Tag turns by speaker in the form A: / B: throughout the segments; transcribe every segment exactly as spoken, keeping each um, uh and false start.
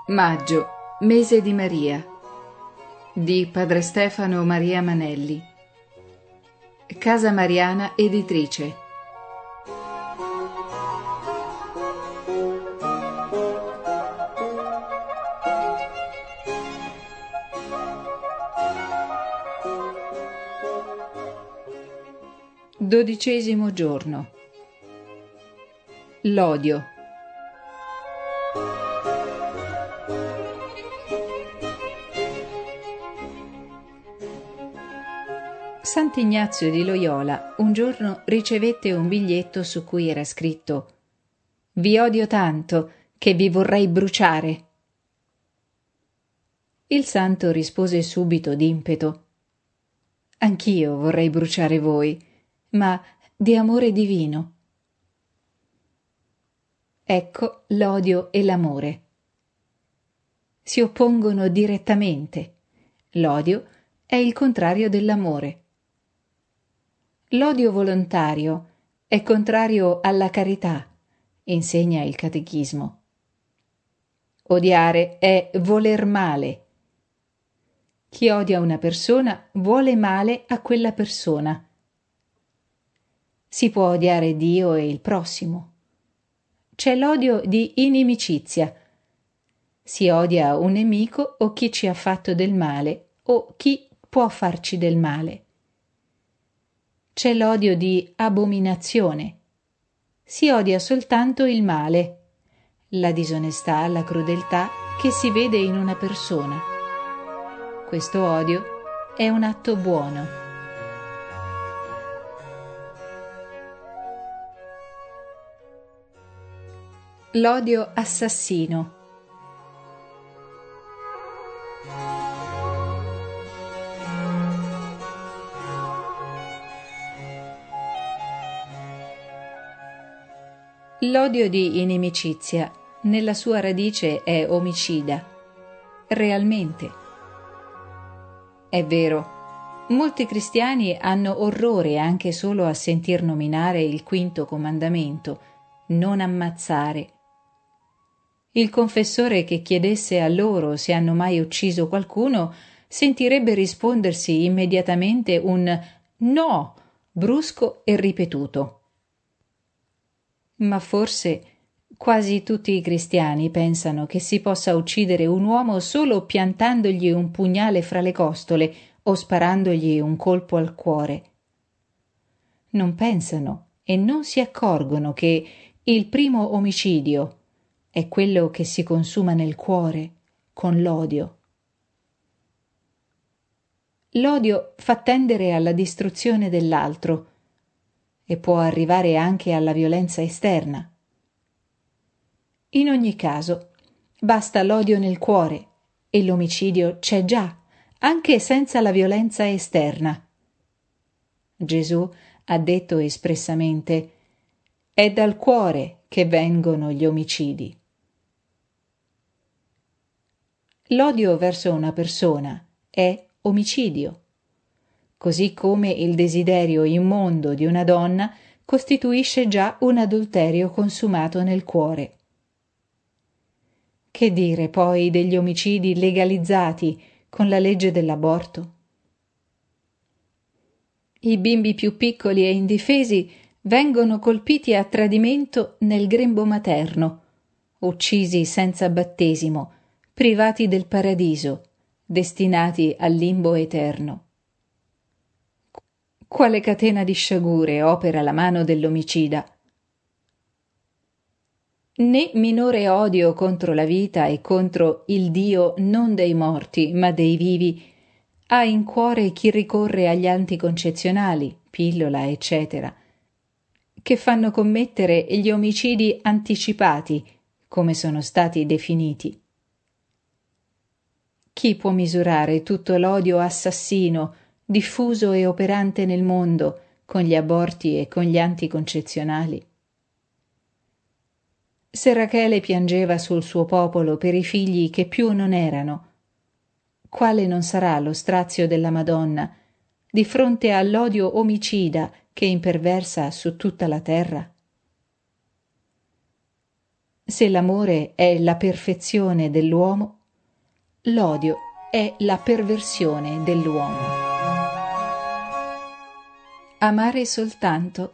A: Maggio, mese di Maria, di Padre Stefano Maria Manelli. Casa Mariana Editrice. Dodicesimo giorno. L'odio. Sant'Ignazio di Loyola un giorno ricevette un biglietto su cui era scritto: «Vi odio tanto che vi vorrei bruciare». Il santo rispose subito d'impeto: «Anch'io vorrei bruciare voi, ma di amore divino». Ecco l'odio e l'amore. Si oppongono direttamente. L'odio è il contrario dell'amore. L'odio volontario è contrario alla carità, insegna il catechismo. Odiare è voler male. Chi odia una persona vuole male a quella persona. Si può odiare Dio e il prossimo. C'è l'odio di inimicizia. Si odia un nemico o chi ci ha fatto del male o chi può farci del male. C'è l'odio di abominazione. Si odia soltanto il male, la disonestà, la crudeltà che si vede in una persona. Questo odio è un atto buono. L'odio assassino. L'odio di inimicizia nella sua radice è omicida, realmente. È vero, molti cristiani hanno orrore anche solo a sentir nominare il quinto comandamento, non ammazzare. Il confessore che chiedesse a loro se hanno mai ucciso qualcuno sentirebbe rispondersi immediatamente un no, brusco e ripetuto. Ma forse quasi tutti i cristiani pensano che si possa uccidere un uomo solo piantandogli un pugnale fra le costole o sparandogli un colpo al cuore. Non pensano e non si accorgono che il primo omicidio è quello che si consuma nel cuore con l'odio. L'odio fa tendere alla distruzione dell'altro e può arrivare anche alla violenza esterna. In ogni caso, basta l'odio nel cuore e l'omicidio c'è già, anche senza la violenza esterna. Gesù ha detto espressamente: «È dal cuore che vengono gli omicidi». L'odio verso una persona è omicidio, così come il desiderio immondo di una donna costituisce già un adulterio consumato nel cuore. Che dire poi degli omicidi legalizzati con la legge dell'aborto? I bimbi più piccoli e indifesi vengono colpiti a tradimento nel grembo materno, uccisi senza battesimo, privati del paradiso, destinati al limbo eterno. Quale catena di sciagure opera la mano dell'omicida? Né minore odio contro la vita e contro il Dio non dei morti ma dei vivi ha in cuore chi ricorre agli anticoncezionali, pillola, eccetera, che fanno commettere gli omicidi anticipati, come sono stati definiti. Chi può misurare tutto l'odio assassino diffuso e operante nel mondo con gli aborti e con gli anticoncezionali? Se Rachele piangeva sul suo popolo per i figli che più non erano, quale non sarà lo strazio della Madonna di fronte all'odio omicida che imperversa su tutta la terra? Se l'amore è la perfezione dell'uomo, l'odio è la perversione dell'uomo. Amare soltanto.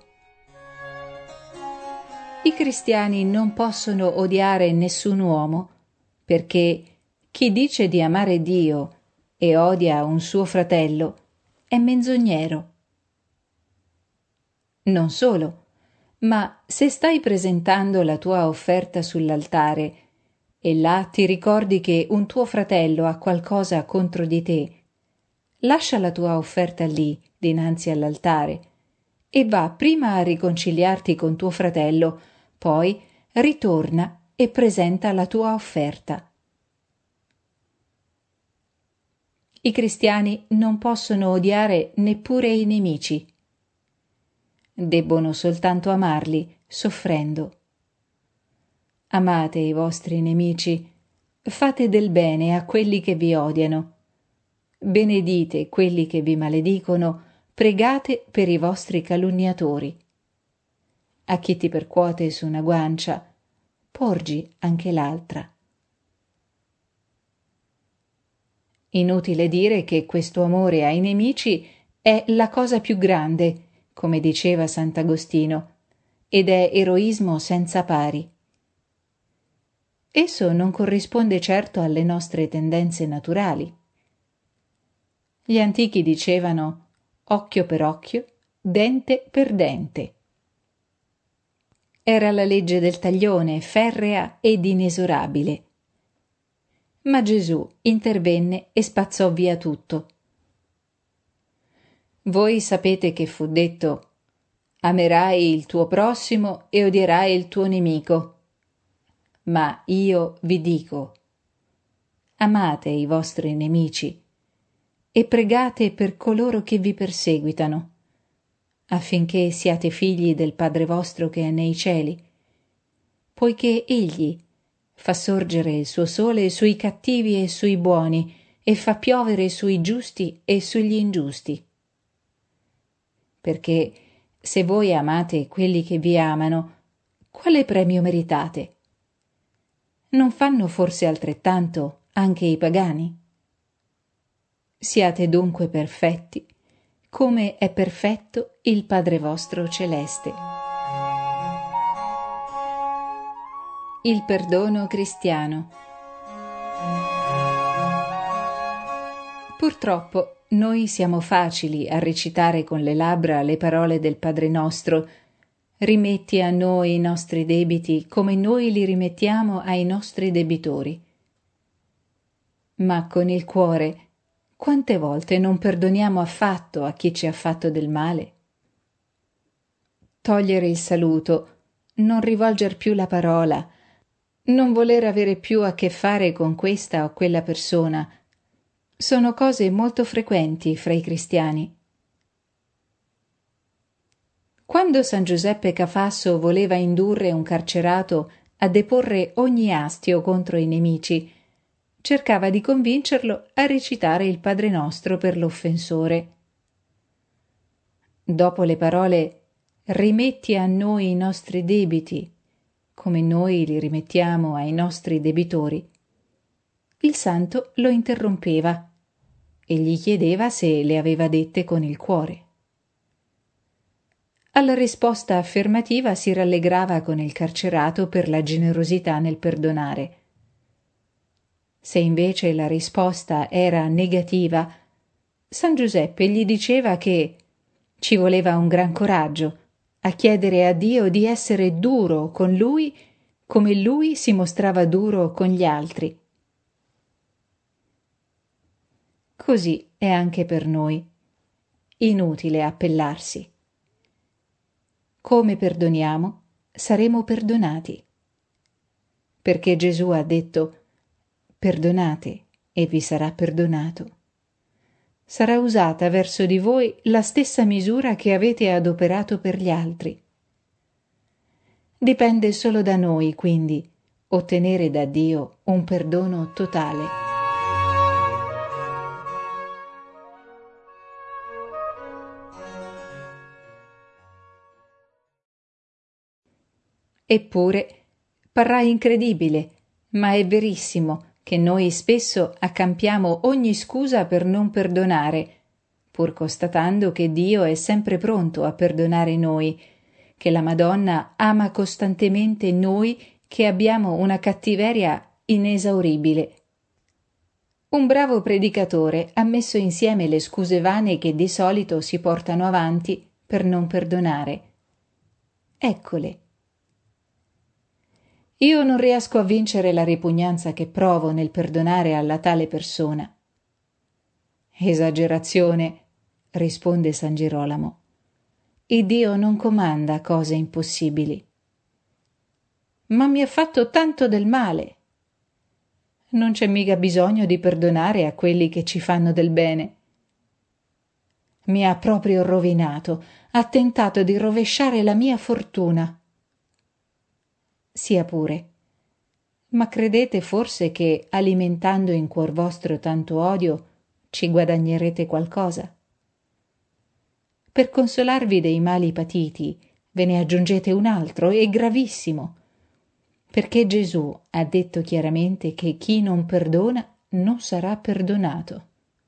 A: I cristiani non possono odiare nessun uomo, perché chi dice di amare Dio e odia un suo fratello è menzognero. Non solo, ma se stai presentando la tua offerta sull'altare e là ti ricordi che un tuo fratello ha qualcosa contro di te, lascia la tua offerta lì, dinanzi all'altare, e va prima a riconciliarti con tuo fratello, poi ritorna e presenta la tua offerta. I cristiani non possono odiare neppure i nemici. Debbono soltanto amarli, soffrendo. Amate i vostri nemici, fate del bene a quelli che vi odiano, benedite quelli che vi maledicono, pregate per i vostri calunniatori. A chi ti percuote su una guancia, porgi anche l'altra. Inutile dire che questo amore ai nemici è la cosa più grande, come diceva Sant'Agostino, ed è eroismo senza pari. Esso non corrisponde certo alle nostre tendenze naturali. Gli antichi dicevano occhio per occhio, dente per dente. Era la legge del taglione, ferrea ed inesorabile. Ma Gesù intervenne e spazzò via tutto. Voi sapete che fu detto: amerai il tuo prossimo e odierai il tuo nemico. Ma io vi dico: amate i vostri nemici e pregate per coloro che vi perseguitano, affinché siate figli del Padre vostro che è nei cieli, poiché Egli fa sorgere il suo sole sui cattivi e sui buoni e fa piovere sui giusti e sugli ingiusti. Perché se voi amate quelli che vi amano, quale premio meritate? Non fanno forse altrettanto anche i pagani? Siate dunque perfetti, come è perfetto il Padre vostro celeste. Il perdono cristiano. Purtroppo noi siamo facili a recitare con le labbra le parole del Padre nostro: rimetti a noi i nostri debiti come noi li rimettiamo ai nostri debitori. Ma con il cuore quante volte non perdoniamo affatto a chi ci ha fatto del male? Togliere il saluto, non rivolger più la parola, non voler avere più a che fare con questa o quella persona, sono cose molto frequenti fra i cristiani. Quando San Giuseppe Cafasso voleva indurre un carcerato a deporre ogni astio contro i nemici, cercava di convincerlo a recitare il Padre Nostro per l'offensore. Dopo le parole «rimetti a noi i nostri debiti, come noi li rimettiamo ai nostri debitori», il santo lo interrompeva e gli chiedeva se le aveva dette con il cuore. Alla risposta affermativa si rallegrava con il carcerato per la generosità nel perdonare. Se invece la risposta era negativa, San Giuseppe gli diceva che ci voleva un gran coraggio a chiedere a Dio di essere duro con lui come lui si mostrava duro con gli altri. Così è anche per noi. Inutile appellarsi. Come perdoniamo, saremo perdonati. Perché Gesù ha detto: perdonate e vi sarà perdonato. Sarà usata verso di voi la stessa misura che avete adoperato per gli altri. Dipende solo da noi, quindi, ottenere da Dio un perdono totale. Eppure, Parrà incredibile, ma è verissimo che noi spesso accampiamo ogni scusa per non perdonare, pur constatando che Dio è sempre pronto a perdonare noi, che la Madonna ama costantemente noi che abbiamo una cattiveria inesauribile. Un bravo predicatore ha messo insieme le scuse vane che di solito si portano avanti per non perdonare. Eccole. Io non riesco a vincere la ripugnanza che provo nel perdonare alla tale persona. Esagerazione, risponde San Girolamo. Il Dio non comanda cose impossibili. Ma mi ha fatto tanto del male. Non c'è mica bisogno di perdonare a quelli che ci fanno del bene. Mi ha proprio rovinato, ha tentato di rovesciare la mia fortuna. Sia pure. Ma credete forse che, alimentando in cuor vostro tanto odio, ci guadagnerete qualcosa? Per consolarvi dei mali patiti, ve ne aggiungete un altro, e gravissimo, perché Gesù ha detto chiaramente che chi non perdona non sarà perdonato.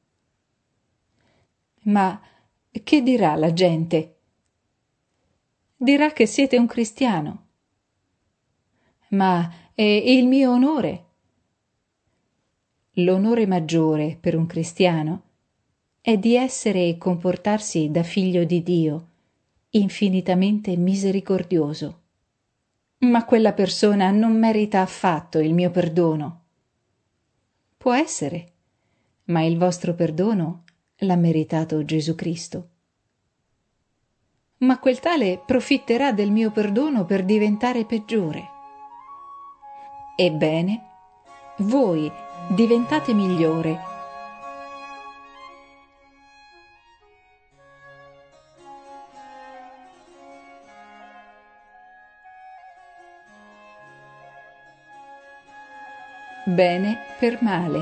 A: Ma che dirà la gente? Dirà che siete un cristiano. Ma è il mio onore. L'onore maggiore per un cristiano è di essere e comportarsi da figlio di Dio, infinitamente misericordioso. Ma quella persona non merita affatto il mio perdono. Può essere, ma il vostro perdono l'ha meritato Gesù Cristo. Ma quel tale profitterà del mio perdono per diventare peggiore. Ebbene, voi diventate migliore. Bene per male.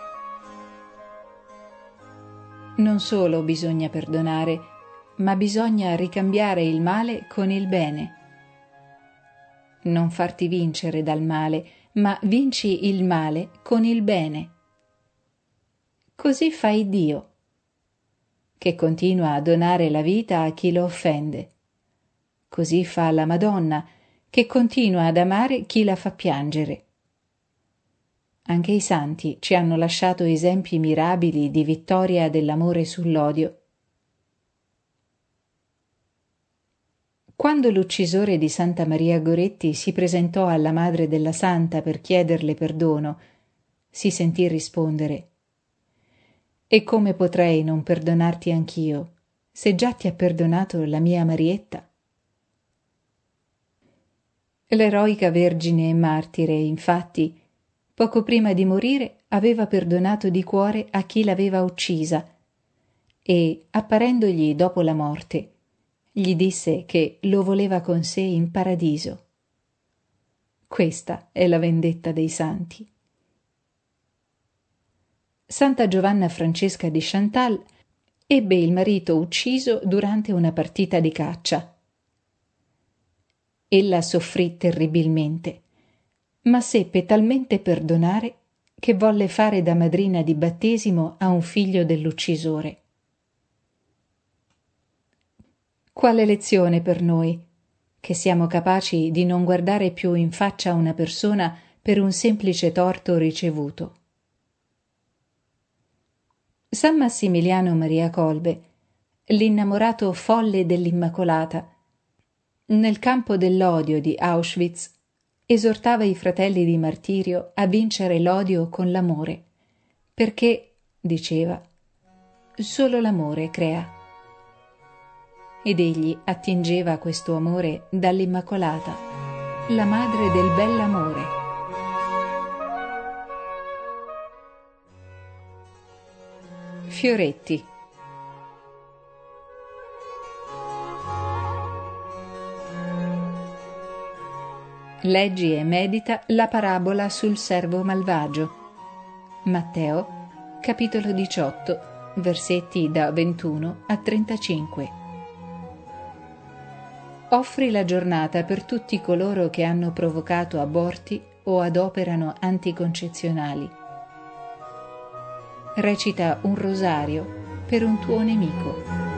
A: Non solo bisogna perdonare, ma bisogna ricambiare il male con il bene. Non farti vincere dal male, ma vinci il male con il bene. Così fa Dio, che continua a donare la vita a chi lo offende. Così fa la Madonna, che continua ad amare chi la fa piangere. Anche i santi ci hanno lasciato esempi mirabili di vittoria dell'amore sull'odio. Quando l'uccisore di Santa Maria Goretti si presentò alla madre della santa per chiederle perdono, si sentì rispondere: «E come potrei non perdonarti anch'io, se già ti ha perdonato la mia Marietta?» L'eroica Vergine e martire, infatti, poco prima di morire aveva perdonato di cuore a chi l'aveva uccisa e, apparendogli dopo la morte, gli disse che lo voleva con sé in paradiso. Questa è la vendetta dei santi. Santa Giovanna Francesca di Chantal ebbe il marito ucciso durante una partita di caccia. Ella soffrì terribilmente, ma seppe talmente perdonare che volle fare da madrina di battesimo a un figlio dell'uccisore. Quale lezione per noi, che siamo capaci di non guardare più in faccia una persona per un semplice torto ricevuto. San Massimiliano Maria Kolbe, l'innamorato folle dell'Immacolata, nel campo dell'odio di Auschwitz, esortava i fratelli di martirio a vincere l'odio con l'amore, perché, diceva, solo l'amore crea. Ed egli attingeva questo amore dall'Immacolata, la madre del bell'amore. Fioretti. Leggi e medita la parabola sul servo malvagio. Matteo, capitolo diciotto, versetti da ventuno a trentacinque. Offri la giornata per tutti coloro che hanno provocato aborti o adoperano anticoncezionali. Recita un rosario per un tuo nemico.